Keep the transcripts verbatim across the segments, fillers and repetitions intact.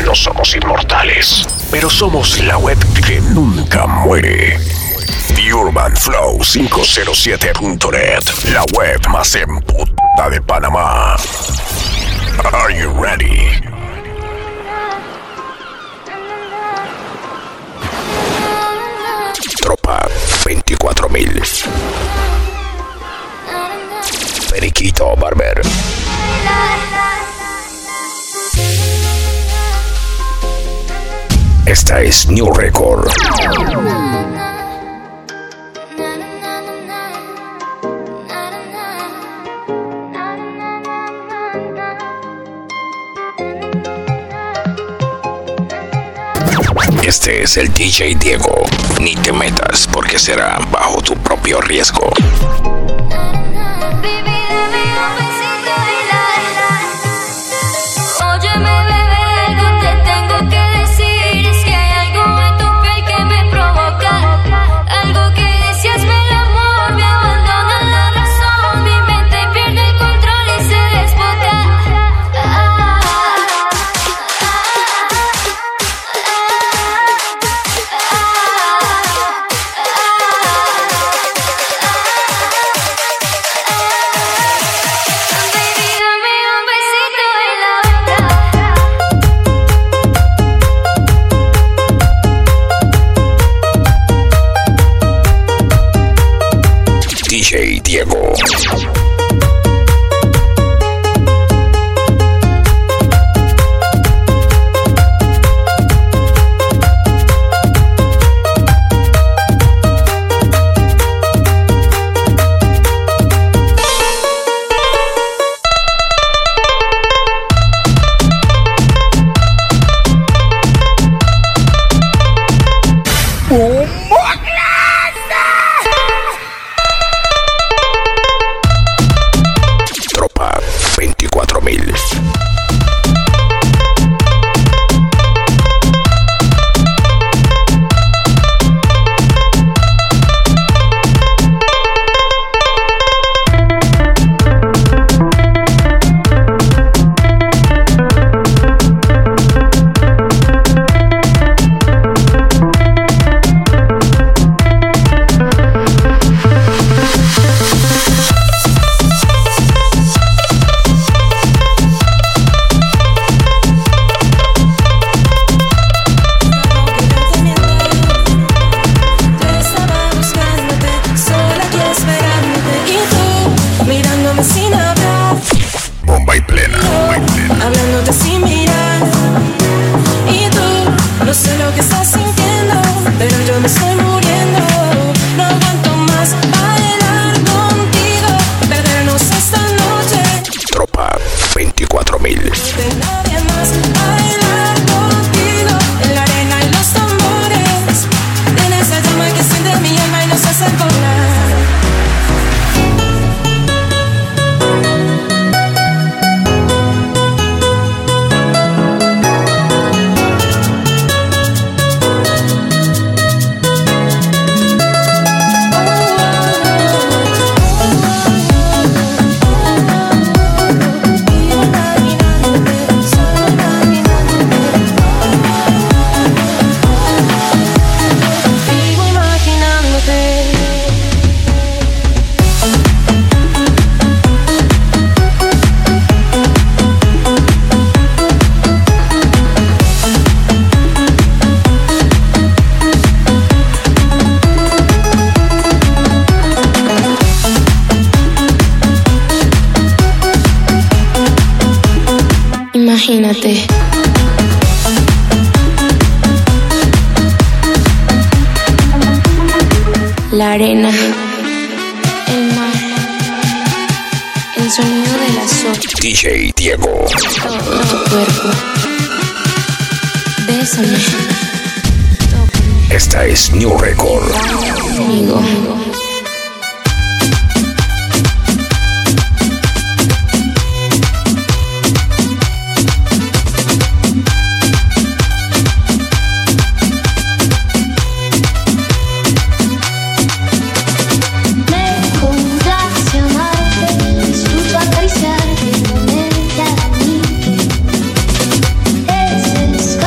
No somos inmortales, pero somos la web que nunca muere. The Urban Flow quinientos siete punto net, la web más emputada de Panamá. Are you ready? Tropa veinticuatro mil. Periquito Barber. Esta es New Record. Este es el D J Diego. Ni te metas porque será bajo tu propio riesgo. D J Diego. veinticuatro mil. Bomba y plena, bomba y plena. Hablándote sin mirar. Y tú, no sé lo que estás sintiendo, pero yo me estoy muriendo. No aguanto más bailar contigo, perdernos esta noche. Tropa veinticuatro mil. De nadie más bailar contigo, en la arena y los tambores. Tienes esa llama que siente mi alma y nos hace volar. Imagínate. La arena, el mar, el sonido de las olas. D J Diego. Todo tu cuerpo. Bésame. Tócame. Esta es New Record. Conmigo. Sky.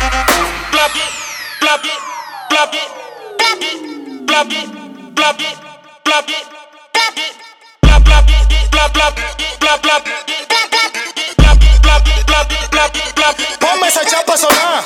Ponme esa chapa sonar.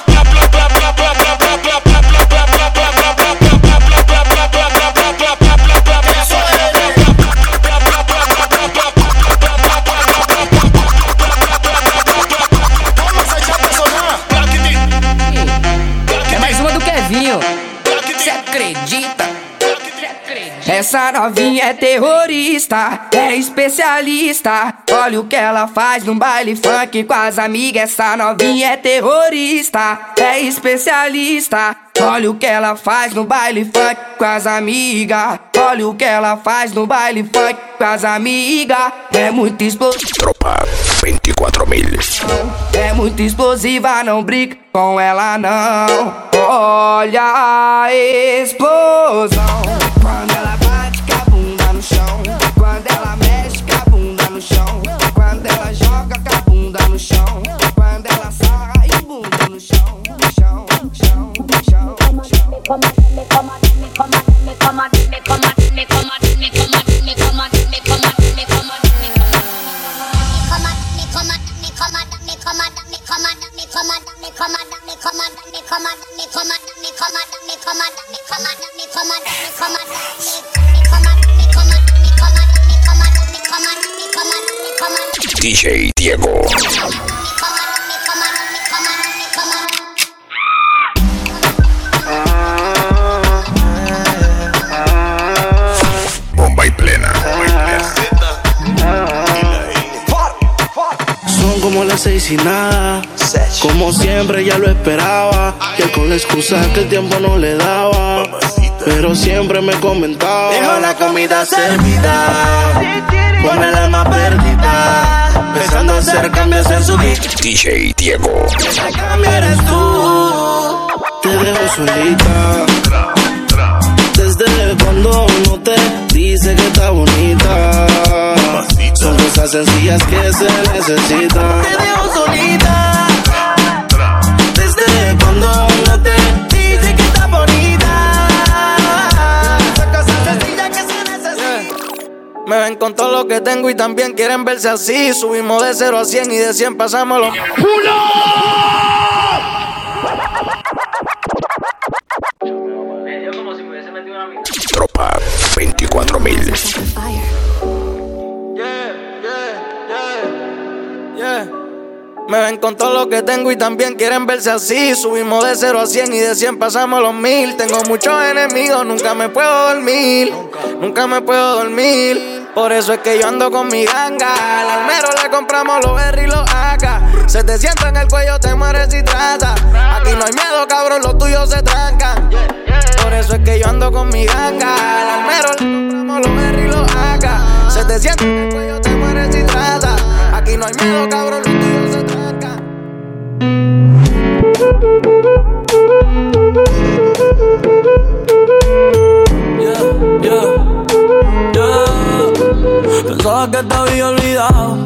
É mais uma do Kevinho. Cê acredita? Essa novinha é terrorista, é especialista. Olha o que ela faz no baile funk com as amigas. Essa novinha é terrorista, é especialista. Olha o que ela faz no baile funk com as amigas. Olha o que ela faz no baile funk com as amigas. É muito explosiva. Tropa vinte e quatro mil. É muito explosiva, não brinca com ela não. Olha a explosão. Quando ela bate com a bunda no chão. Quando ela mexe com a bunda no chão. Quando ela joga com a bunda no chão. Quando ela sarra e bunda no chão. Chão, chão, chão, chão. D J Diego. Bomba y plena. Son como las seis y nada. Como siempre ya lo esperaba. Y él con la excusa que el tiempo no le daba. Pero siempre me comentaba. Dejo la comida servida. Con el alma perdida. Pensando hacer cambios en su vida. D J Diego. El cambio eres tú. Te dejo solita. Desde cuando no te dice que está bonita. Son cosas sencillas que se necesitan. Te dejo solita. Desde cuando no te dice que está bonita. Son cosas sencillas que se necesitan. Me ven con todo lo que tengo y también quieren verse así. Subimos de cero a cien y de cien pasamos los... Tropa veinticuatro mil. Yeah, yeah, yeah, yeah. Me ven con todo lo que tengo y también quieren verse así. Subimos de cero a cien y de cien pasamos los mil. Tengo muchos enemigos, nunca me puedo dormir. Nunca me puedo dormir. Por eso es que yo ando con mi ganga. Al almero le compramos los berry y los acá. Se te sienta en el cuello, te mueres si tratas. Aquí no hay miedo, cabrón, los tuyos se trancan. Por eso es que yo ando con mi ganga. Al almero le compramos los berry y los acá. Se te sienta en el cuello, te mueres si tratas. Aquí no hay miedo, cabrón, los tuyos se trancan. Yeah, yeah, yeah. Pensaba que te había olvidado,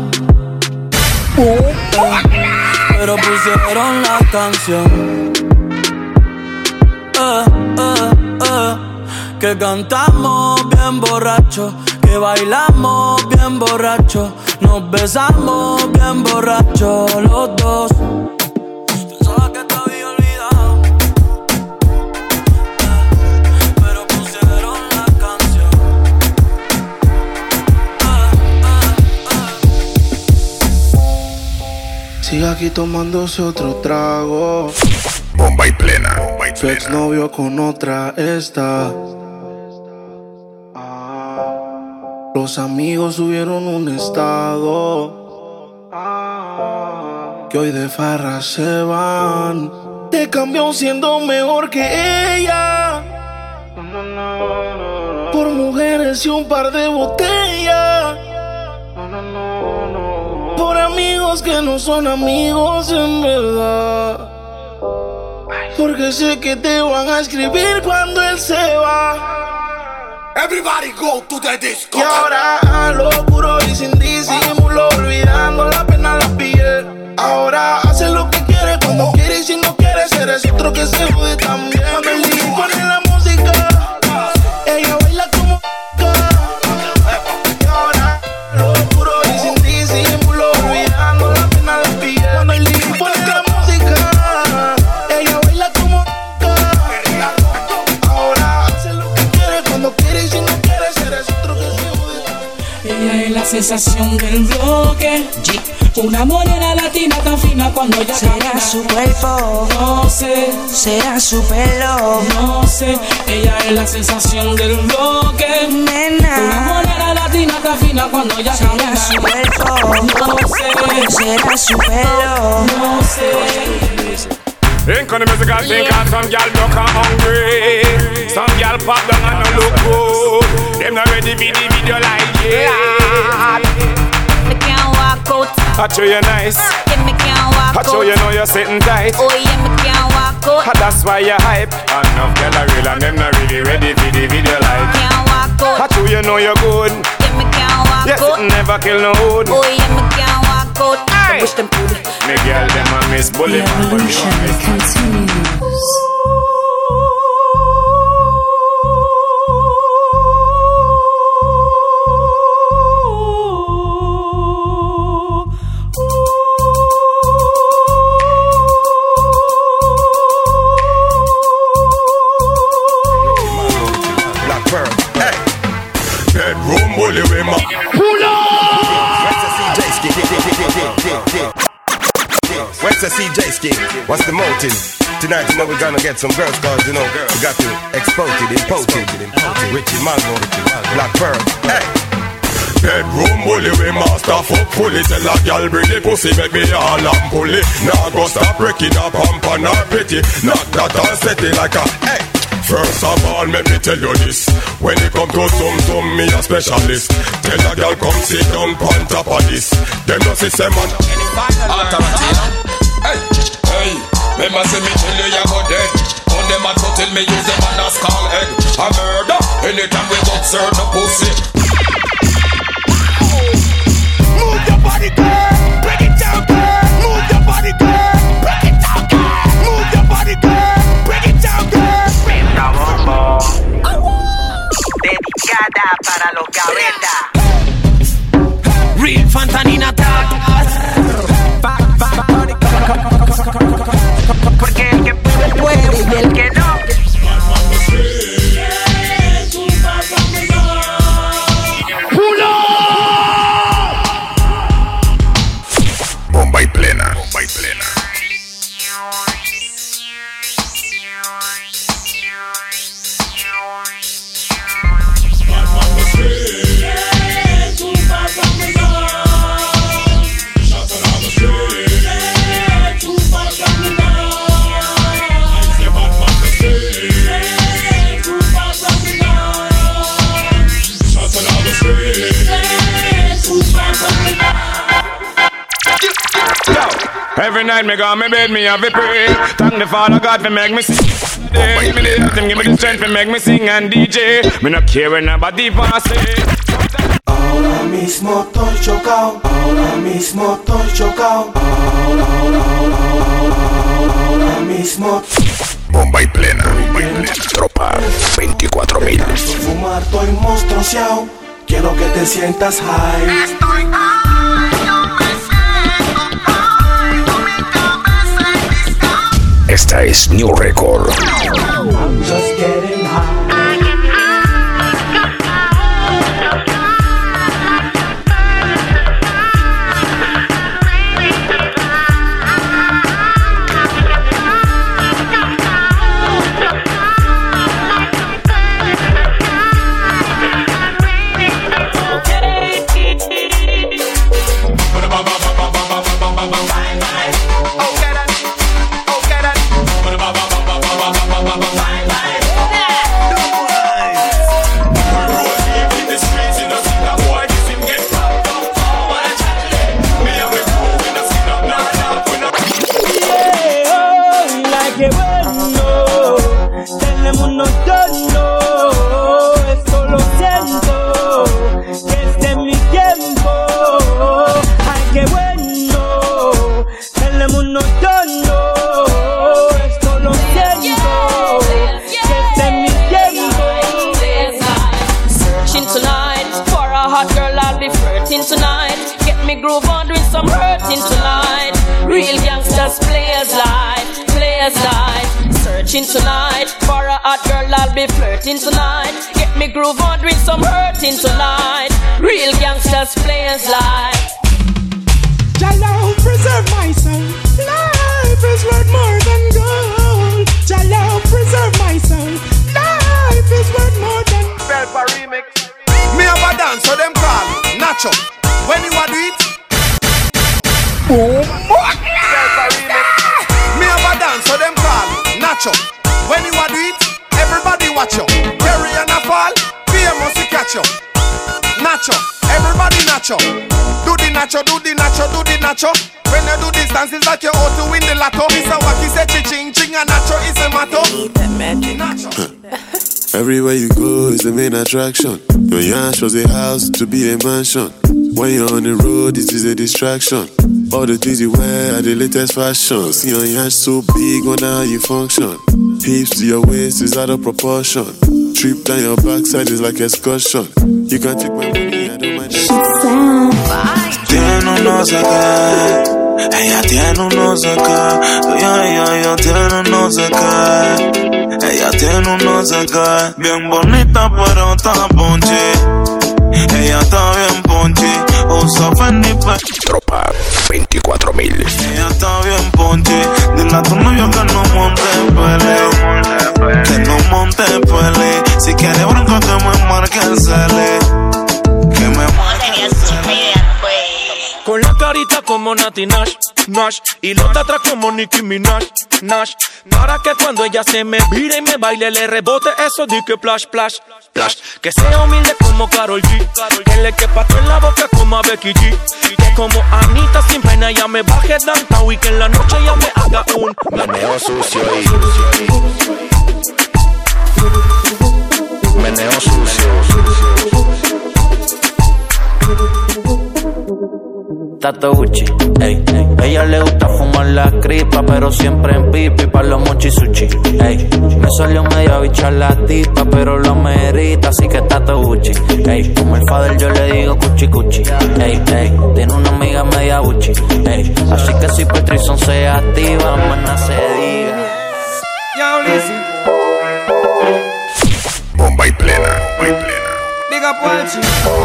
pero pusieron la canción. Eh, eh, eh. Que cantamos bien borracho, que bailamos bien borracho, nos besamos bien borracho los dos. Pensaba que te había olvidado, eh, pero pusieron la canción. Eh, eh, eh. Sigue aquí tomándose otro trago. Bomba y plena. Bomba y Su ex plena. novio con otra está. Los amigos subieron un estado que hoy de farra se van. Te cambió siendo mejor que ella por mujeres y un par de botellas, por amigos que no son amigos en verdad, porque sé que te van a escribir cuando él se va. Everybody go to the disco. Y ahora a lo puro y sin disimulo, olvidando la pena la piel. Ahora hace lo que quiere cuando quiere y si no quieres eres otro que se jode también. Cuando el D J pone la música, ella baila como loca. Y ahora a lo puro sensación del bloque. Una morena latina tan fina cuando ella será camina. Su cuerpo, no sé. Será su pelo, no sé. Ella es la sensación del bloque. Nena. Una morena latina tan fina cuando ella será camina. Su cuerpo, no sé. Será su pelo, no sé. Think on the musical thing and some gal look hungry. Some gal pop down and no look good. Them not ready for the video like yeah. Me can't walk out. I show you nice. Yeah, me can't walk I show you know you're sitting tight. Oh yeah, me can't walk out. That's why you hype. Enough gal are real and them not really ready for the video like. Can't walk out. I show you know you're good. Yeah, me can't walk yes, out. Yes, never kill no hood. Oh yeah, me can't walk out. I wish them could. Me girl them a miss bully. The evolution continues. Bedroom bully with my What's the C J ski? What's the motive? Tonight you know we're gonna get some girls cause you know we got to export it, import it, Richie Mango, Black Pearl, hey! Bedroom bully we master fuck fully. Tell a gal bring the pussy make me all and pull it. Now go stop breaking up pump and her pity. Knock that and set it like a hey. First of all, let me tell you this. When it come to some some me a specialist. Tell a gal come sit down on top of this. Them no see say man Alternative. Hey, hey, remember say me tell you you go dead. On them a tell me use them and a skull egg. A murder, anytime we got serve the pussy. Move your body, girl. Break it down, girl. Move your body, girl. Break it down, girl. Move your body, girl. Break it down, girl. Esta bombo dedicada para los gavetas. Real Fantanina tag. Porque el que puede y el que no. Bomba y plena, bomba y plena. Every night me go on me bed, me have a pray. Thank the Father God for make me sing. Give me the give me the strength to make me sing and D J. Me no care when nobody pass it. Ahora mismo estoy chocao. Ahora mismo estoy chocao. Ahora, ahora, ahora, ahora, ahora mismo. Bomba y plena, bomba y plena. Tropa veinticuatro mil. Fumar estoy monstruoseao. Quiero que te sientas high. Estoy high, yo me siento high. Con mi cabeza en disco. Esta es New Record. I'm just getting high. Tonight for a hot girl, I'll be flirting tonight. Get me groove on, doing some hurting tonight. Real gangsters players like. Jah love preserve my soul. Life is worth more than gold. Jah love preserve my soul. Life is worth more than. Belpa remix. Me have a dance, so them call Nacho. When you a do it. Boom. Belpa remix. Me have a dance, so them call Nacho. When you a do it, everybody watch you. Terry and a fall, famous to catch you. Nacho, everybody nacho. Do the nacho, do the nacho, do the nacho. When you do this dance, it's like you ought to win the lotto. Mister Wacky said ching ching and nacho is a motto. Need that magic. Nacho. Everywhere you go is the main attraction. Your yash was a house to be a mansion. When you're on the road, it is a distraction. All the things you wear are the latest fashion. See your yash so big, wonder how you function. Hips to your waist is out of proportion. Trip down your backside is like excursion. You can take my money, I don't mind. Tiene unos acá, ella tiene unos acá, yo, yo, yo tiene unos acá, ella tiene unos acá, bien bonita pero está ponche, ella está bien ponche, usa Fendi pa. Tropa veinticuatro mil. Ella está bien ponche, dile a tu novio que no monte pele, que no monte pele, si quiere bronco que me marque el cele, que me marque el cele. Con la carita como Nati Nash, Nash, y los de atrás como Nicki Minaj, Nash. Para que cuando ella se me vire y me baile le rebote eso de que plash, plash, plash. Que sea humilde como Karol G, que le quepa todo en la boca como a Becky G. Que como Anita sin pena ella me baje downtown y que en la noche ella me haga un meneo sucio y meneo sucio. Tato Gucci, ey, ey. Ella le gusta fumar la cripa, pero siempre en pipi pa' los mochi sushi, ey. Me salió medio bicha la tipa, pero lo merita, así que Tato Gucci, ey. Como el father yo le digo cuchi cuchi, ey, ey. Tiene una amiga media Gucci, ey. Así que si Patrison se activa, maná se diga. Yo, listen. Bomba y plena, bomba y plena. Big up Walchi.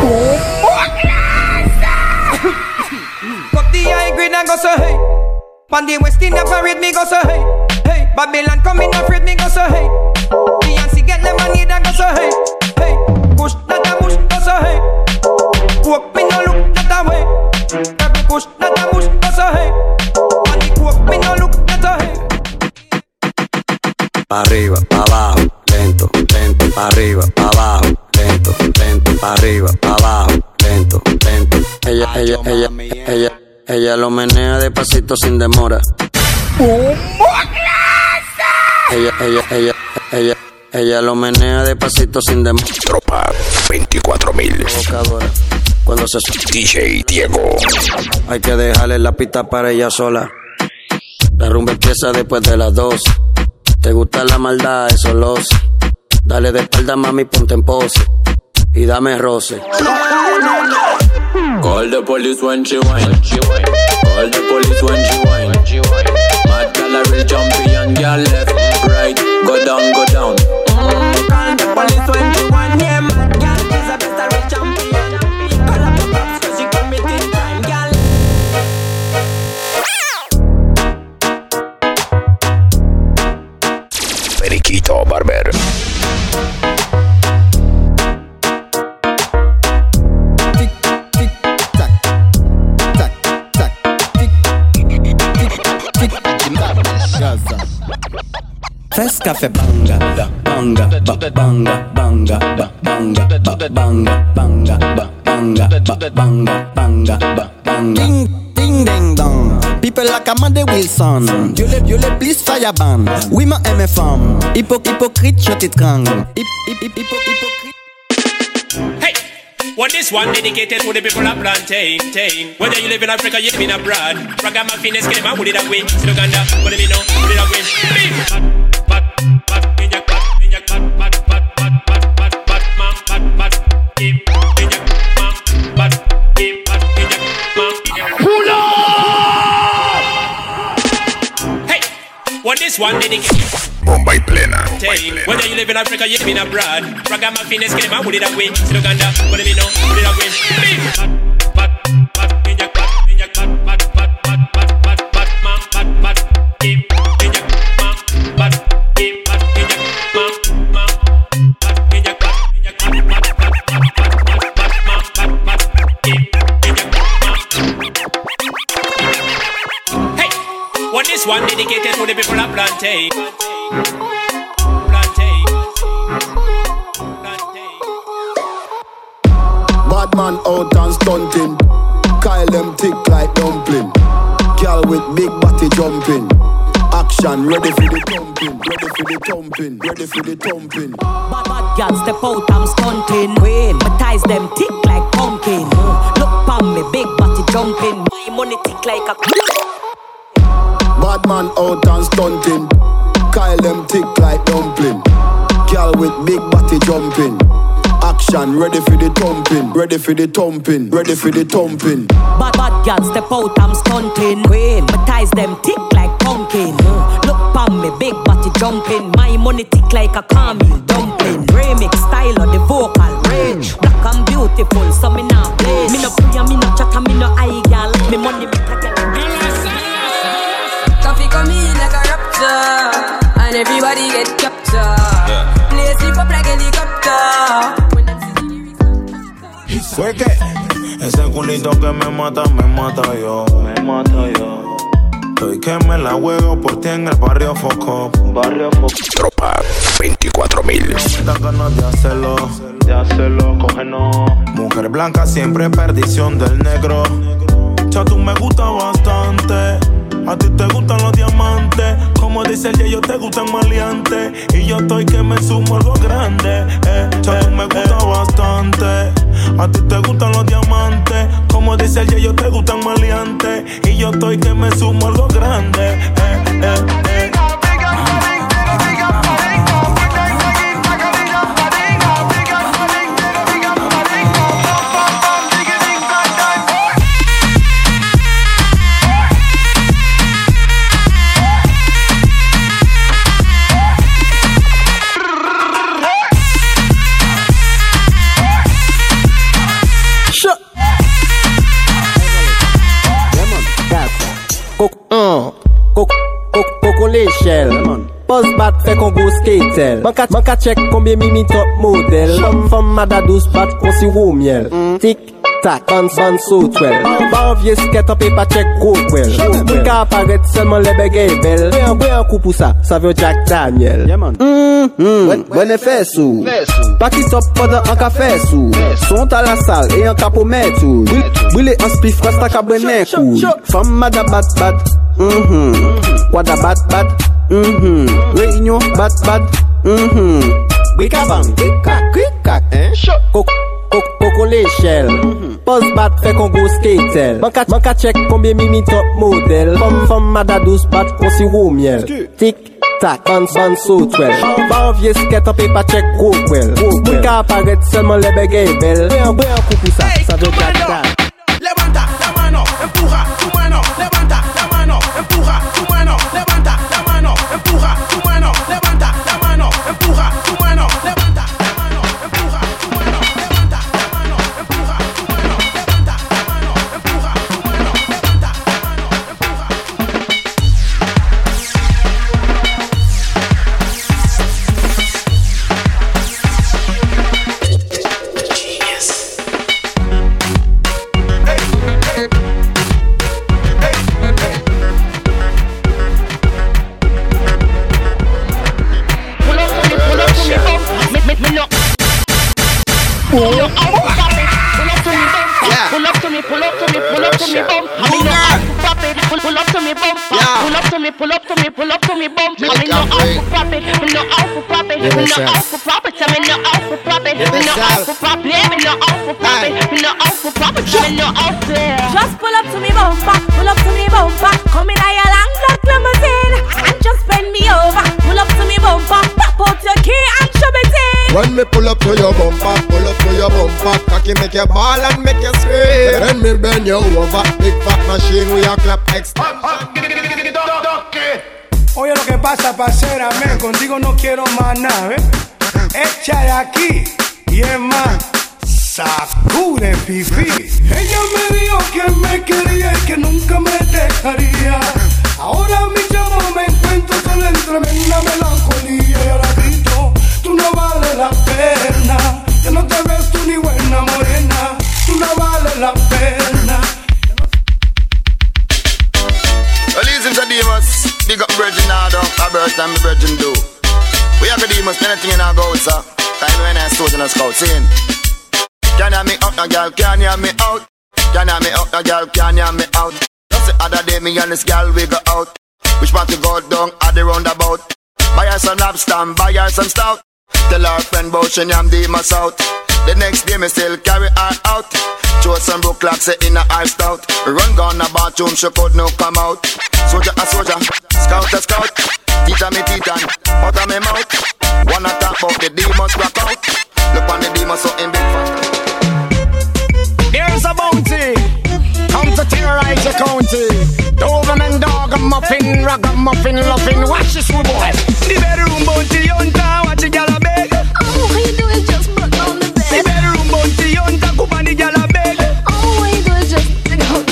Cut the high grade and go so hey. Pan the West Indian parade me go so hey. Hey, Babylon coming afraid me go so hey. Beyonce get them money and go so hey. Hey, push that a push go so hey. Walk me no look that a way. Every push that a push go so hey. Pan the walk me no look that a hey. Pa' arriba, pa' abajo, lento, lento, pa' arriba, pa' abajo, lento, lento, pa' arriba, pa' abajo, lento, lento. Ella, ella, ella, ella, ella lo menea despacito sin demora. Ella, ella, ella, ella, ella lo menea despacito sin demora. Tropa veinticuatro mil. Cuando se D J Diego. Hay que dejarle la pista para ella sola. La rumba empieza después de las dos. Te gusta la maldad, eso lo sé. Dale de espalda, mami, ponte en pose. Y dame roce. Call the police when she whine. Call the police when she whine. Mad gal a real champion, girl left, right, go down, go down. Mm, call the police when she whine. Yeah, mad gal is a best a real champion. Call up the cops 'cause she committing crime, girl. Periquito Barber. Fresh café banga, banga, ba, banga, banga, ba, banga, ba, banga, banga, ba, banga, ba, banga, banga, ba, banga. Ding, ding, ding, dong. People like Amanda Wilson. Dieu le, Dieu le please fire ban. Oui, ma aime femme. Hypo, hypocrite, je t'étrangle. Hip, hip, hip, hypo, hypocrite. Hey! Well, this one dedicated to the people of plantain, tain. Whether you live in Africa, you live in abroad. Ragamuffin, get him out, put it away. Still Uganda, what do you know? Put it away. Bat, bat, in your bat, in your bat, bat, bat, bat, bat, bat, bat, man, bat, bat, in your man, bat, in your man. Hey! Well, this one dedicated. Bomba y plena. Whether you live in Africa, you live in abroad. Ragamuffin is killing my wood that way. Still Uganda, what do you know? Wood that way. Bat, bat, in your bat, in your bat, bat, bat, bat, bat, bat, bat, ma, bat, bat, in your ma, bat, in bat, in your ma, ma, bat, in your bat, in your bat, bat, bat, bat, bat, ma, bat, bat, in in your ma. Hey, what this one dedicated to the people of Plantain. Bad man out and stunting. Kyle them thick like dumpling. Girl with big body jumping. Action ready for the thumping. Ready for the thumping. Ready for the thumping. Bad bad girl step out, I'm stunting. Queen, my ties them thick like pumpkin. Look pon me, big body jumping. My money thick like a. Bad man out and stunting. Kyle them thick like dumpling. Girl with big body jumping. Action ready for the thumping. Ready for the thumping. Ready for the thumping. Bad bad girl step out, I'm stunting. Queen, my ties them thick like pumpkin. Look pon me, big body jumping. My money thick like a caramel dumpling. Remix style of the vocal range. Black and beautiful, so me not play. Me no pray, me no chat, me no eye girl. Me money big like a. Coffee come in like a rapture, and everybody get captured. Play sleep up like helicopter. ¿Qué? Ese culito que me mata, me mata yo. Me mata yo. Estoy que me la juego por ti en el barrio Foco. Barrio Foco. Tropa veinticuatro mil. Da ganas de hacerlo, de hacerlo, cógenos. Mujer blanca siempre perdición del negro. Ya tú me gusta bastante. A ti te gustan los diamantes. Como dice el yo te gustan maleantes. Y yo estoy que me sumo algo grande. Eh, ya tú me gusta bastante. A ti te gustan los diamantes. Como dice el yo te gustan maleantes. Y yo estoy que me sumo algo grande. Eh, eh, eh. Coco l'échelle. Post bat fait qu'on go skatel. Manka check combien mimi top model. Femme femme madadous bat qu'on si roux miel. Tic tac, ban ban so twelve. Ban vieux skate en paper check go well. Moun ka apparaît seulement les bégay belle. Bouin bouin un coup pour ça, ça veut Jack Daniel. Hum hum, bon effet sous. Pas qui top pendant un café sous. Sont à la salle et un capot met tout. Brûler un spliff rasta cabrenet cool. Femme madabat bat. Mhm. Wada bat bat. Mhm. Réunion bat bat. Mhm. Bricabang, cric-crac, cric-crac, hein? Coco, coco, coco l'échelle. Post bat fait qu'on go skatel. Manka, manka check combien mimi top model. Femme, femme madadous bat qu'on si roux miel. Tic tac, ban ban so twelve. Ban vieux skate en paper check go well. Moun ka apparaît seulement les bégay belle. Bouin bouin un coup pour ça, ça veut Jack Dan. Levanta la mano, empuja tu mano. Levanta la mano, empuja tu mano. Levanta la mano, empuja tu mano. Levanta la mano, empuja tu mano. Levanta la mano, empuja tu mano. Levanta la mano, empuja tu mano. Levanta la mano, empuja tu mano. Levanta la mano, empuja Pull up to me, pull up to me, pull up to me, bump. I mean, no, I pop it. Pull up to me, bump. Pull up to me, pull up to me, pull up to me, bump. I mean, no, I pop it. Me no, I pop it. Me no, I pop it. I mean, no, I pop it. Me no, I pop it. Me no, I pop it. Me no, I pop it. Me no, out there. Just pull up to me, bumper. Pull up to me, bumper. Come in a long black limousine and just bend me over. Pull up to me, bumper. Pop out your key and shove it in. When me pull up to your bumper, pull up to your bumper, cocky make you ball and make you scream. Then me bend you over, big fat machine with your clap extension. Oye lo que pasa, parcera? Men, contigo no quiero más nada, ¿eh? Echa de aquí y es más, sacude pipí. Ella me dijo que me quería y que nunca me dejaría. Ahora mi chamo me encuentro solo en tremenda melancolía. Y ahora grito, tú no vales la pena. Que no te ves tú ni buena morena. Tú no vales la pena. Well, listen to Demas, big up Virgin Nado, a birth and Virgin do. We have a Demas, anything in our goals, sir. Time when I stood in a scout, saying, can you hear me out, no girl, can you hear me out? Can you hear me out, no girl, can you hear me out? Just the other day, me and this girl, we go out. Which part to go down at the roundabout? Buy her some lobster, buy her some stout. Tell her friend about she am Demas out. The next day, me still carry her out. Throw some broke clocks in a ice stout. Run gone a bathroom, she could no come out. Soldier a soldier, scout a scout. Teacher me teacher, out of me mouth. Wanna talk about the Demas rock out. Look on the Demas so in big fat. There's a bounty, come to terrorize your county. Doberman dog, a muffin, ragamuffin, loving. Watch this one, boy. The bedroom bounty hunter, watch the gal a beg. Oh, what you do is just put on the bed. The bedroom bounty hunter, come on the gal a beg. Oh, what you do is just dig out.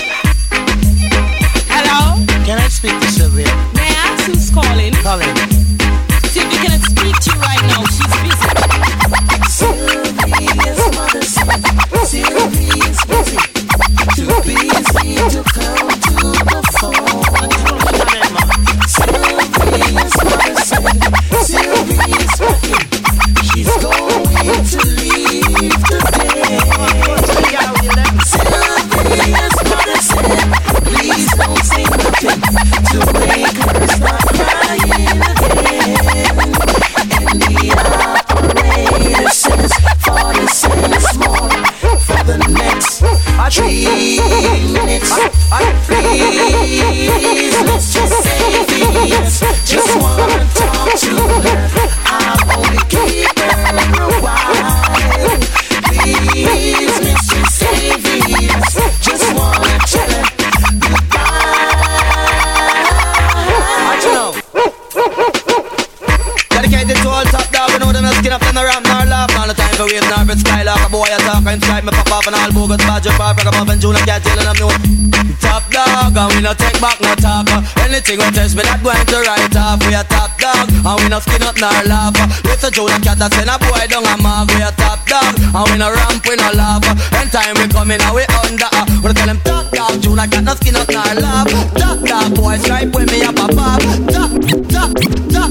Hello? Can I speak to Sylvia? May I ask who's calling? Calling. Sylvia cannot speak to you right now. She's busy. Sylvia's mother said Sylvia's busy. Too busy to come to the phone. Sylvia's mother said Sylvia's working. She's going to leave today. Sylvia's mother said, please don't say nothing to make her stop crying again. And the operator says forty cents more for the next three minutes. Please, let's just say yes. Just wanna talk to her. I'll only keep her a while. Please, Mister Saviors, just wanna tell her goodbye. What you know? Dedicated to all top dog, we know them not skin up in the ramp, nor laugh. All the time for wave, nor bit skylark. A boy a talk and strike me pop off and all bogus badger pop. Rock up and June and cat tail and I'm new. Top dog, and we no take back no talk. Anything we test me not going to write off. We a top dog, and we no skin up nor laugh. Little June and cat that send a boy down a mark. We a top dog, and we no ramp, we no laugh. Anytime we come in, and we under. We tell them top dog, June and cat no skin up nor laugh. Top dog, boy stripe with me up a pop. Top, top, top.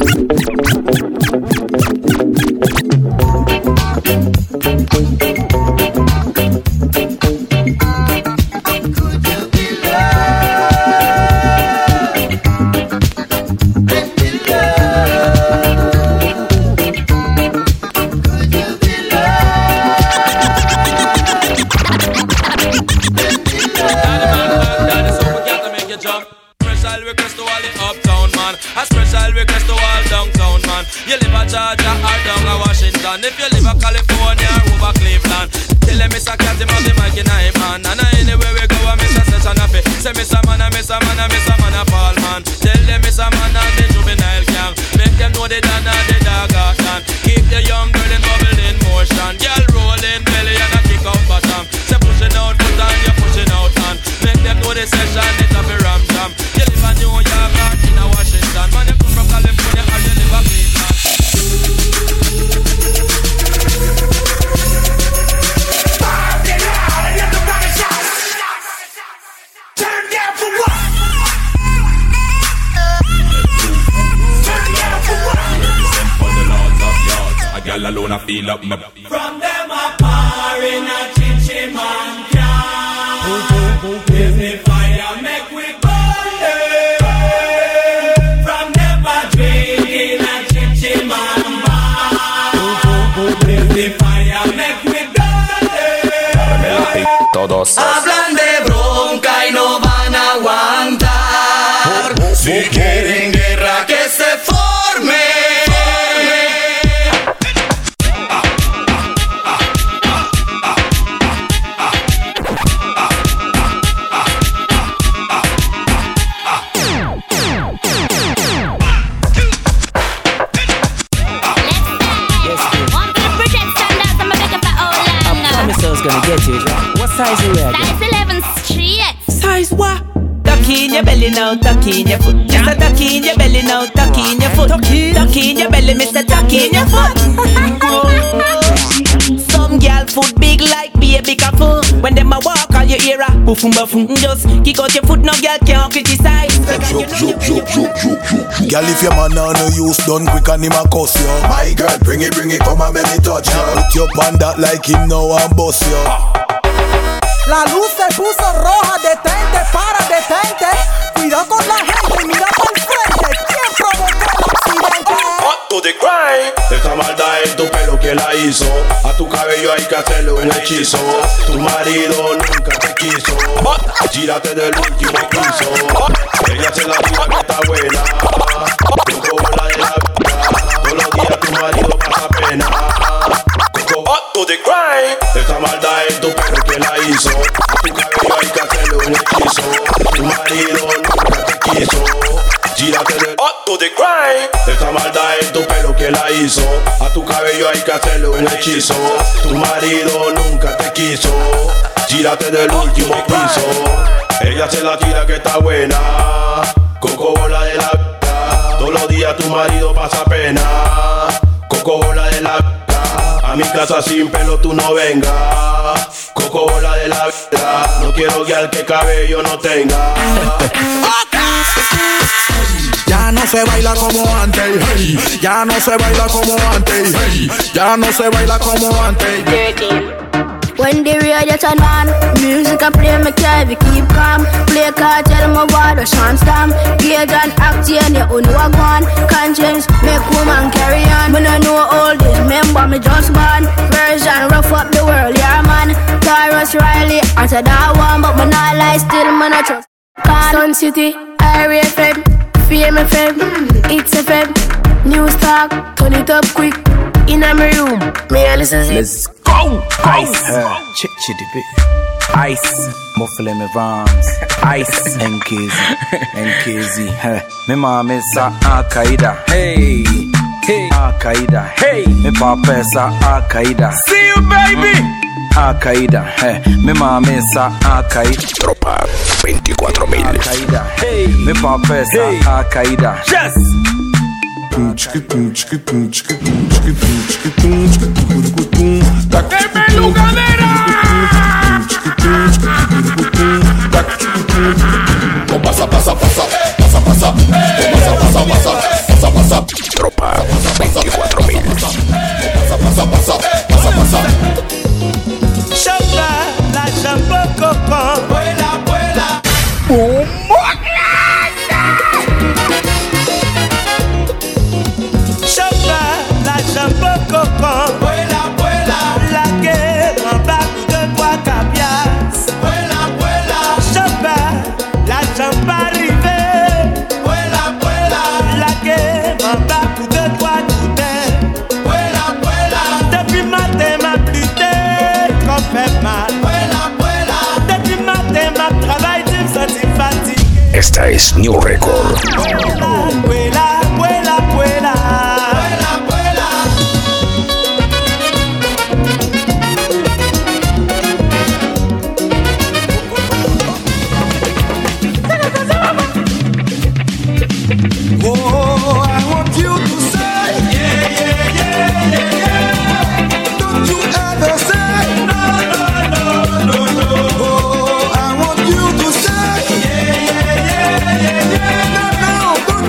A special request to all downtown man. You live a Georgia or down a Washington. If you live a California or over Cleveland, tell them Mister Cat him have the mic in him hand. And anywhere we go a Mister Session happy. Say Mister Man a Mister Man a Mister Man a Paul man. Tell them Mister Man and the juvenile gang. Make them know the Dan and the dog out and keep the young girl in bubble in motion. Girl rolling belly and a kick out bottom. Say pushing out foot and you pushing out hand. Make them know the session it a be ram jam. You live a New York or in a Washington. Man, you come from California or you live a Cleveland. Turn down for what? Turn down for what? Represent for the lords of yards. A gal alone I feel up my. From them a par in a chinchy man can. Give me fire, make we burn it. From them a drink in a chinchy man bar. Give me fire, make we burn it. Todos. Hablan de bronca y no van a aguantar. Si quieren guerra que se forme. your belly now, tuck in your foot. Just a tuck in your belly now, tuck in your foot. Tuck in your belly, Mister Tuck in your foot. Some girl foot big like baby kafu. When them a walk, all you hear a boofum boofum. Just kick out your foot, no girl can't criticize. Joke, joke, joke, joke, joke, joke. Girl, if your man on no use, done quick and him a cuss you. My girl, bring it, bring it, come and make me touch you. Put your pan that like him now and bust you. La luz se puso roja, detente, para, detente. Cuidado con la gente y mira por frente. ¿Quién provocó el accidente? Up to the grind. Esta maldad en tu pelo que la hizo. A tu cabello hay que hacerle un hechizo. Tu marido nunca te quiso. Gírate del último piso. Ella se la tira que está buena. Coco bola de la vida. Todos los días tu marido pasa pena. Coco up to the grind. Esta maldad en tu pelo que la hizo. A tu cabello hay que hacerle un hechizo. Tu marido nunca te quiso. Gírate del up to the grind. Esta maldad en tu pelo que la hizo. A tu cabello hay que hacerle un hechizo. Tu marido nunca te quiso. Gírate del último piso. Ella se la tira que está buena. Coco bola de la vida. Todos los días tu marido pasa pena. Coco bola de la vida. A mi casa sin pelo tú no vengas. Coco bola de la vida. No quiero guiar que cabello no tenga. Ya no se baila como antes, hey. Ya no se baila como antes, hey. Ya no se baila como antes. When the radio turn on, music I play, me carry keep calm. Play card, tell me what a chance time. Gauge and act, yeah, you own what one. Conscience, make woman carry on. When I know all this, remember me just born. Version, rough up the world, yeah man. Taurus Riley, after that one, but me not lie, still me not trust. Sun City, Area F M, Fame F M, It's F M, News Talk, turn it up quick. In my room, me a listen. Let's go! Ice, uh, chit chitty bit. Ice, muffle me rams. Ice, N K Z, N K Z. Hey, me mom is a Al-Qaeda. Hey, hey, Al-Qaeda. Hey, me papa is a Al-Qaeda. See you, baby. Al-Qaeda. Hey, me mom is a Al-Qaeda. Tropa veinticuatro mil. Al-Qaeda. Hey, me papa is a Al-Qaeda. Yes. Pasa, pasa, pasa, pasa, pasa, pasa, pasa, pasa, pasa, pasa, tropa veinticuatro mil. Pasa, pasa, pasa, pasa, pasa. Chapa, la champa coco, vuela, vuela. Coco, vuela, vuela, la que m'embarque de toi capias. Vuela, vuela, chapa, la champa arrivée. Vuela, vuela, la que m'embarque de toi tout. Vuela, vuela, depuis matin m'a plutée, qu'on fait mal. Vuela, vuela, depuis matin m'a travail, tu me sens fatigué. Esta es New Record. Vuela, vuela, vuela, vuela. Oh, I want you to say, yeah, yeah, yeah, yeah, yeah. Don't you ever say, no, no, no, no, no. Oh, I want you to say, yeah, yeah, yeah, yeah, yeah. No, no, don't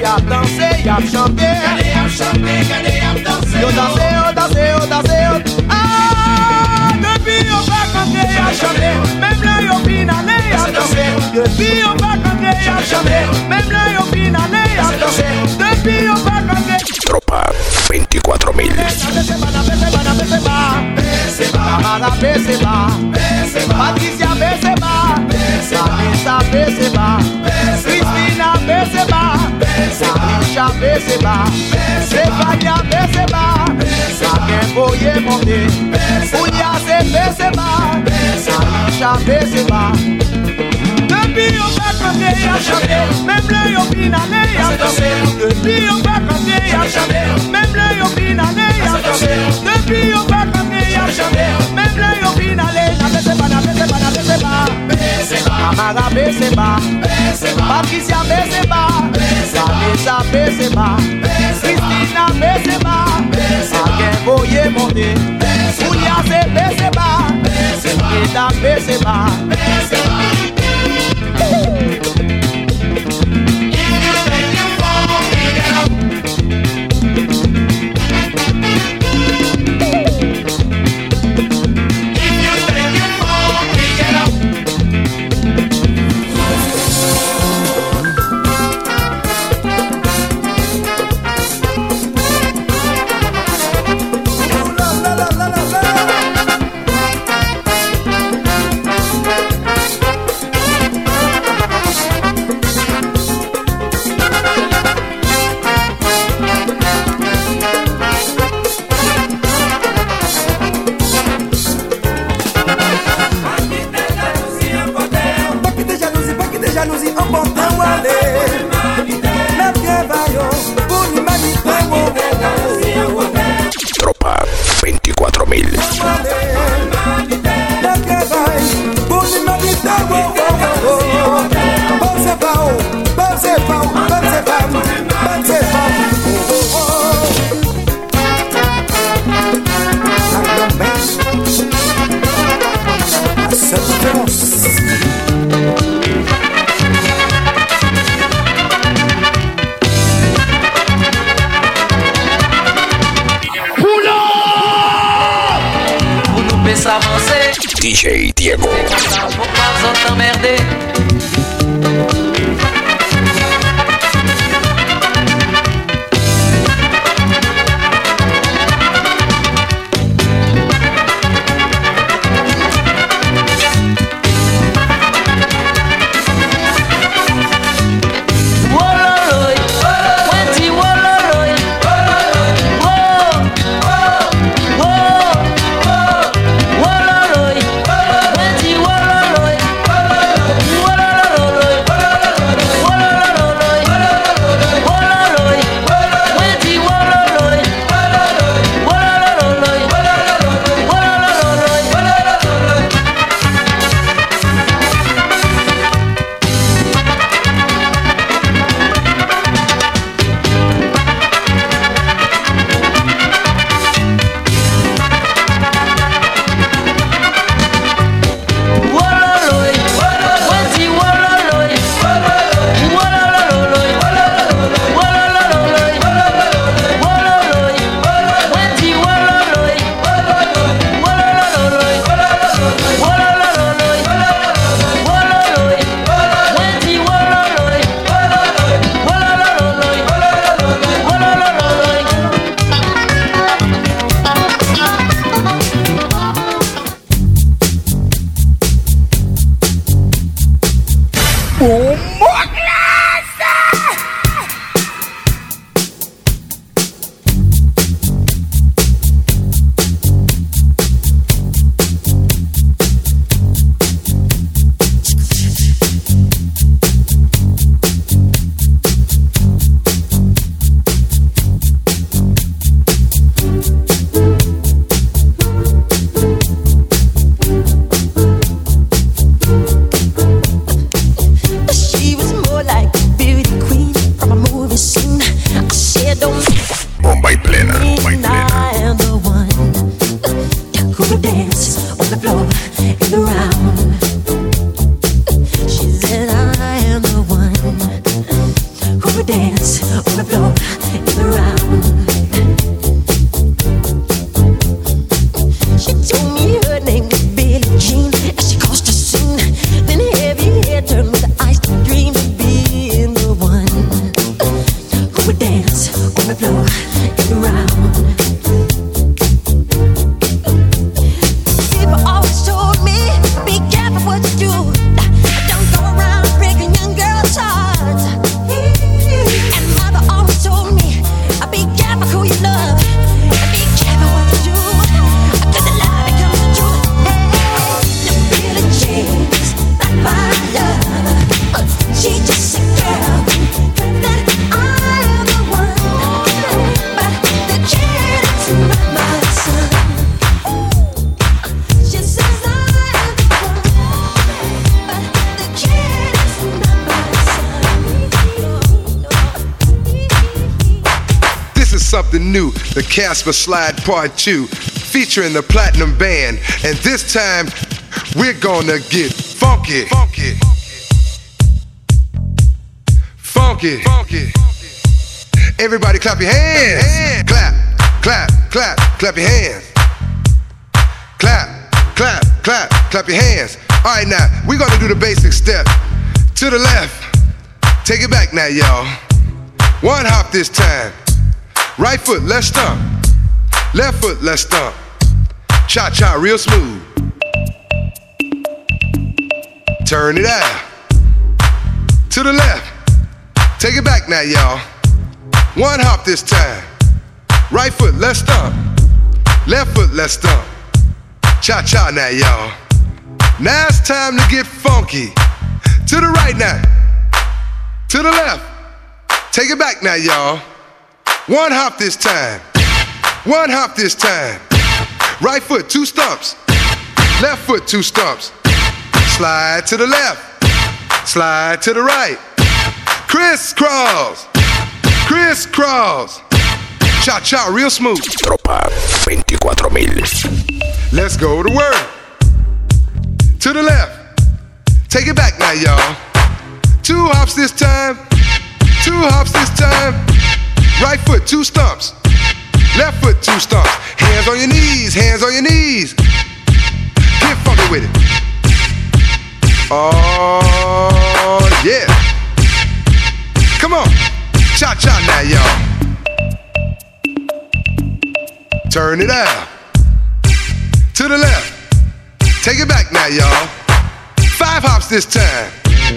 y'a dansé, y'a chanté. Gade y'a chanté, gade y'a dansé. Yo dansé, yo dansé, yo dansé, yo. Ah, depuis yo pas canté, y'a chanté. Même là yo fin année, y'a dansé. Depuis yo pas canté, y'a chanté. Même là yo fin année, y'a dansé. Depuis yo pas canté. Tropa veinticuatro mil. Amada Beseba, Patricia Beseba, Vanessa Beseba, Cristina Beseba, Salisha Beseba, Stefania Beseba, Saken Boye Monde, Ouliase Beseba, Salisha Beseba. Depuis on va canter, y'a chanté, même là yo fin année, y'a dansé. Depuis on va canter, y'a chanté, même là yo fin année, y'a dansé. Depuis on va canter, y'a chanté, même là yo fin année, na Beseba, na Beseba, na Beseba. Beseba, Amara Beseba, Beseba, Patricia Beseba, Vanessa Beseba, Cristina Beseba, Saken Boye Monde, Ouliase Beseba, Eda Beseba. Tropa veinticuatro mil. D J Diego. Pour pas t'emmerder. Whoa. dance on the floor in the round. She told me her name was Billie Jean as she crossed the scene. Then heavy hair turned with the ice dream of being the one who would dance on the floor in the round. People always told me, be careful what you do. Don't go around breaking young girls' hearts. And mother always told me, be careful who you love. Be careful what you do. Cause the lie becomes the truth. Hey, no Billie Jean's not my love. She's just a girl that I'm the one. But the kid is not my son. She says I'm the one. But the kid is not my son. This is something new, the Casper Slide Part two, featuring the Platinum Band, and this time we're gonna get funky, funky, funky, funky. Everybody, clap your hands. Clap, clap, clap, clap your hands. Clap, clap, clap, clap your hands. All right, now we're gonna do the basic step. To the left, take it back now, y'all. One hop this time. Right foot, let's stomp. Left foot, let's stomp. Cha-cha, real smooth. Turn it out. To the left. Take it back now, y'all. One hop this time. Right foot, let's stomp. Left foot, let's stomp. Cha-cha now, y'all. Now it's time to get funky. To the right now. To the left. Take it back now, y'all. One hop this time. One hop this time. Right foot, two stumps. Left foot, two stumps. Slide to the left. Slide to the right. Crisscross. Crisscross. Cha-cha, real smooth. Tropa veinticuatro mil. Let's go to work. To the left. Take it back now, y'all. Two hops this time. Two hops this time. Right foot, two stumps. Left foot, two stumps. Hands on your knees, hands on your knees. Get funky with it. Oh, yeah. Come on. Cha-cha now, y'all. Turn it out. To the left. Take it back now, y'all. Five hops this time.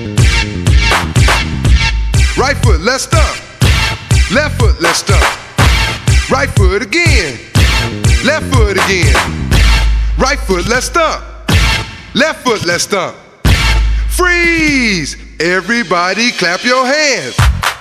Right foot, let's stomp. Left foot, let's stomp. Right foot again. Left foot again. Right foot, let's stomp. Left foot, let's stomp. Freeze! Everybody clap your hands.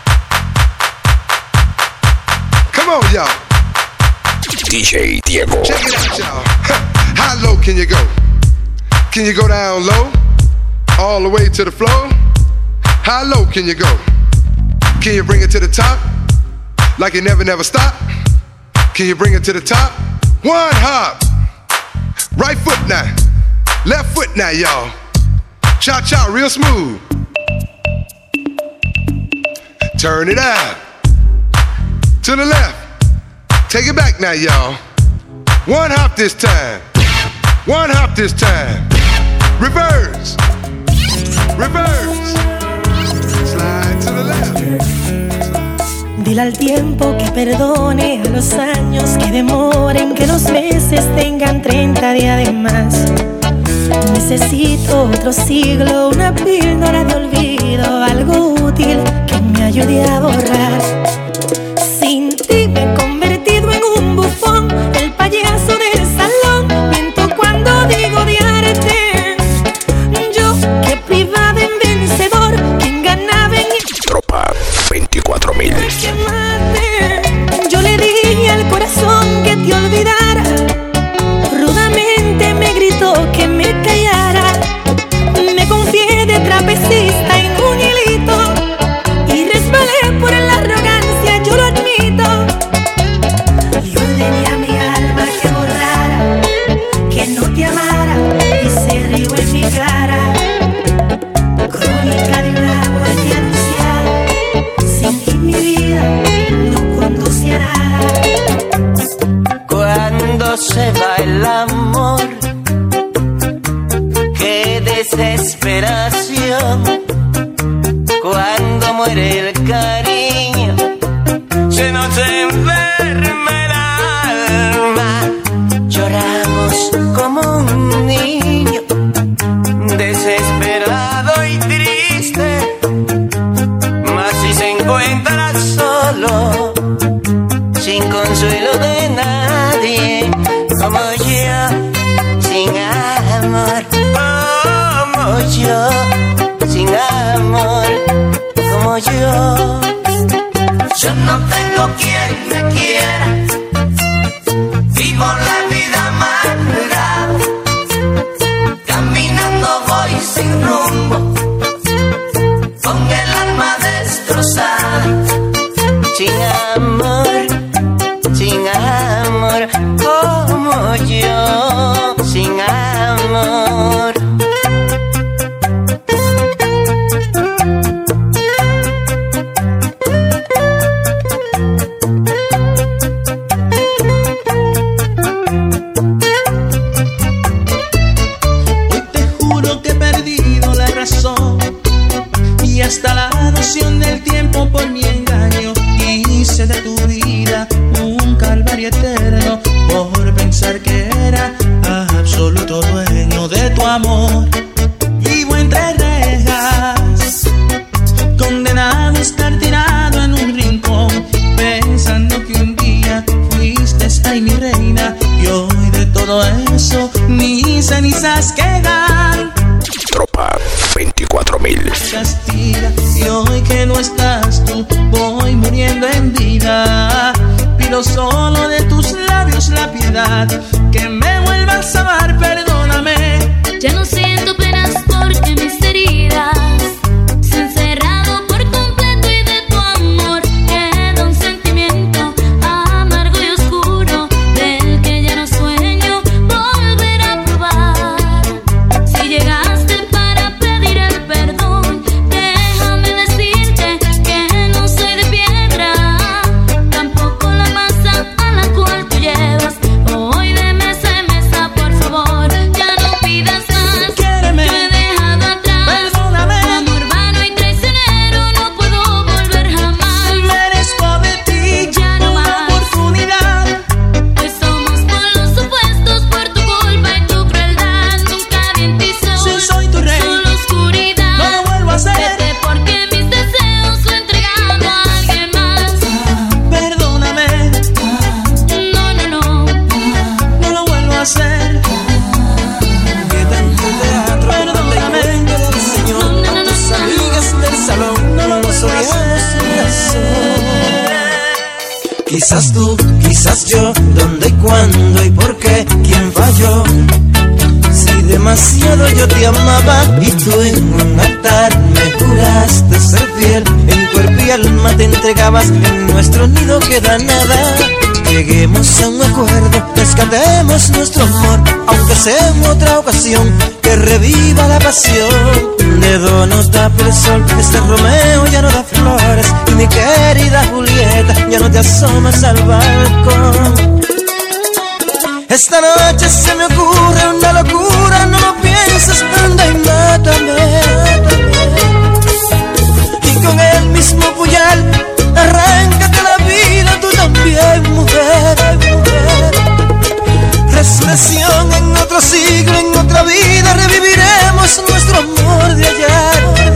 Come on, y'all. D J Diego. Check it out, y'all. How low can you go? Can you go down low? All the way to the floor? How low can you go? Can you bring it to the top? Like you never, never stop? Can you bring it to the top? One hop. Right foot now. Left foot now, y'all. Cha-cha, real smooth. Turn it out. To the left. Take it back now, y'all. One hop this time. One hop this time. Reverse. Reverse. Slide to the left. Dile al tiempo que perdone, a los años que demoren, que los meses tengan treinta días de más. Necesito otro siglo, una píldora de olvido, algo útil que me ayude a borrar. Sin ti me he convertido en un bufón, el payaso del salón. Miento cuando digo odiarte. Yo que privada en vencedor, quien ganaba en Tropa veinticuatro mil. yo le dije al corazón que te olvidara. Rudamente me gritó que me callara. Me confié de trapecista en un hilito y resbalé por el arrogante. yo, sin amor como yo. Yo no tengo quien me quiera, vivo la vida amargada, caminando voy sin rumbo, con el alma destrozada. Sin amor, sin amor como yo, sin amor. Y hasta la noción del tiempo por mi engaño hice de tu vida un calvario eterno por pensar que era absoluto dueño de tu amor. Vivo entre rejas, condenado a estar tirado en un rincón, pensando que un día fuiste ay mi reina, y hoy de todo eso ni cenizas quedan. Tropa veinticuatro mil. Castiga, y hoy que no estás tú, voy muriendo en vida. Pido solo de tus labios la piedad, que me vuelvas a amar, perdóname. Ya no siento penas porque mis heridas se han cerrado por completo, y de tu amor queda un sentimiento amargo y oscuro, del que ya no sueño volver a probar. Si llegaste para pedir el perdón, déjame decirte que no soy de piedra, tampoco la masa a la cual tú llevas. Hoy de mesa en mesa, por favor, ya no pidas más. Quiéreme, yo he dejado atrás, perdóname. como urbano y traicionero no puedo volver jamás. Merezco de ti ya no una más oportunidad, pues somos polos opuestos por tu culpa y tu crueldad. Nunca vi en ti sol, si soy tu rey, solo oscuridad. no lo vuelvo a hacer. Vete porque mis deseos lo he entregado a alguien más. Perdóname, No, no, no, no lo vuelvo a hacer. Que tanto teatro, Perdóname, Señor, no, no, no, a tus no, amigas del salón, no lo nos vuelvo a odiamos hacer. sin razón. Quizás tú, quizás yo, dónde y cuándo y por qué, quién falló. Si demasiado yo te amaba y tú en un altar me juraste ser fiel, en cuerpo y alma te entregabas, en nuestro nido queda nada. Lleguemos a un acuerdo, rescatemos nuestro amor, aunque sea en otra ocasión, que reviva la pasión. Dedo nos da por el sol, este Romeo ya no da flores, y mi querida Julieta ya no te asomas al balcón. Esta noche se me ocurre una locura, no lo pienses, anda y mátame. Y con el mismo puñal, arráncate la vida tú también, mujer, mujer. Resurrección en otro siglo, en otra vida, reviviremos nuestro amor de ayer.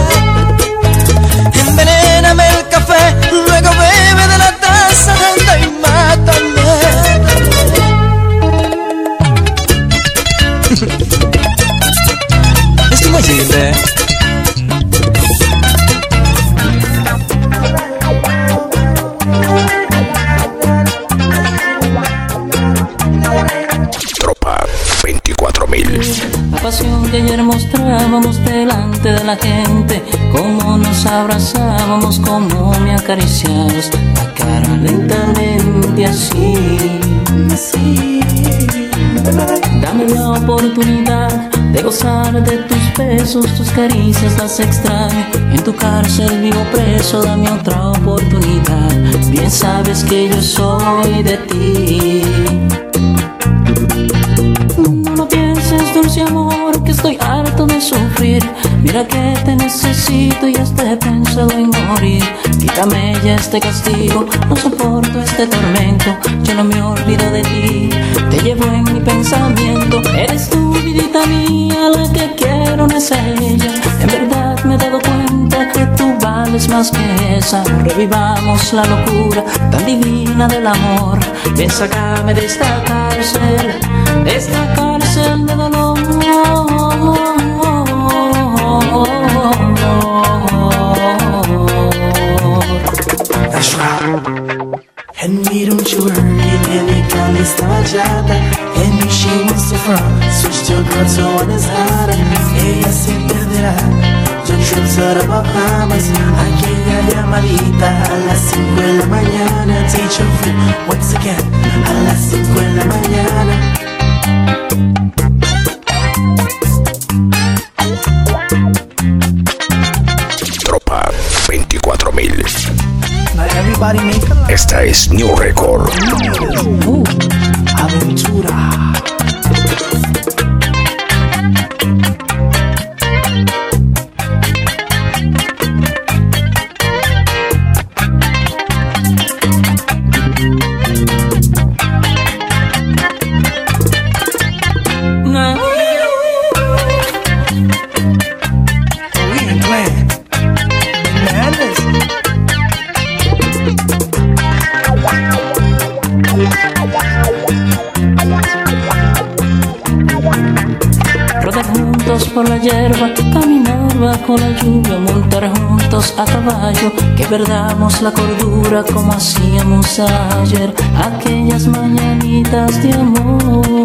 Envenéname el café, luego bebe de la taza, anda y mátame. Es imposible. Tropa veinticuatro mil. La pasión que ayer mostrábamos delante de la gente, cómo nos abrazábamos, cómo me acariciabas la cara lentamente así, así. Dame la oportunidad de gozar de tus besos, tus caricias las extraño. En tu cárcel vivo preso, dame otra oportunidad. Bien sabes que yo soy de ti. No lo pienses, dulce amor, que estoy harto de sufrir. Mira que te necesito y hasta he pensado en morir. Quítame ya este castigo, no soporto este tormento. Yo no me olvido de ti, te llevo en mi pensamiento. Eres tú, vidita mía, la que quiero, no es ella. En verdad me he dado cuenta que tú vales más que esa. Revivamos la locura tan divina del amor. Ven, sácame de esta cárcel, de esta cárcel de dolor. And we don't you worry, baby girl is the bachata. And if she wants to front, switch to a girl so one is harder. Ella se perderá, yo trip to the Bahamas. Aquella llamadita a las cinco de la mañana. Teacher free, once again, a las cinco de la mañana. Tropa veinticuatro mil. Esta es New Record. Uh, aventura. Por la hierba, caminar bajo la lluvia, montar juntos a caballo, que perdamos la cordura como hacíamos ayer, aquellas mañanitas de amor.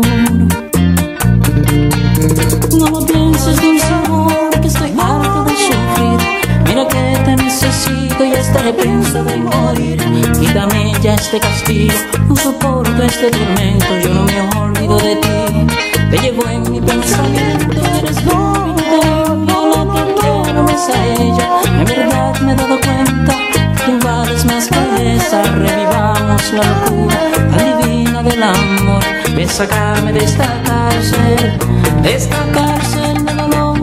No lo pienses, dulce amor, que estoy harto de sufrir. Mira que te necesito y estaré pensando en morir. Quítame ya este castigo, no soporto este tormento, yo no me olvido de ti. Te llevo en mi pensamiento, eres lo yo la que quiero más a ella. En verdad me he dado cuenta, tú vales más que esa. Revivamos la locura tan divina del amor. Ven, sacarme de esta cárcel, de esta cárcel de dolor.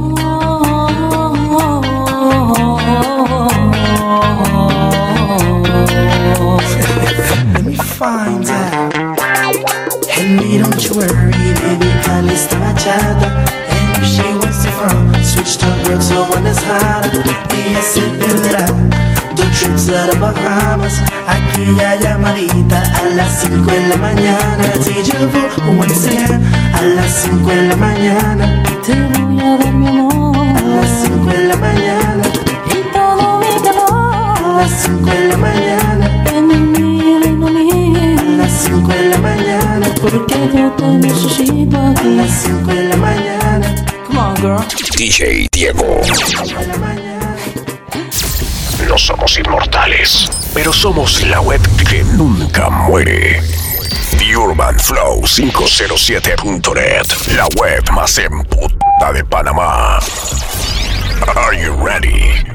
Let me find out. And me don't you worry, baby, girl is the bachata. And if she wants to front, switch to a girl so one is harder. Ella se perderá, dos trips a the Bahamas. Aquella llamadita a las cinco de la mañana. Déjà vu, once again, a las cinco de la mañana. Te voy a dar mi amor a las cinco de la mañana. Y todo mi calor a las cinco de la mañana. En mi reino mío a las cinco de la mañana. Porque yo te necesito aquí a las cinco de la mañana. Come on, girl. D J Diego. No somos inmortales, pero somos la web que nunca muere. The Urban Flow quinientos siete punto net, la web más emputada de Panamá. Are you ready?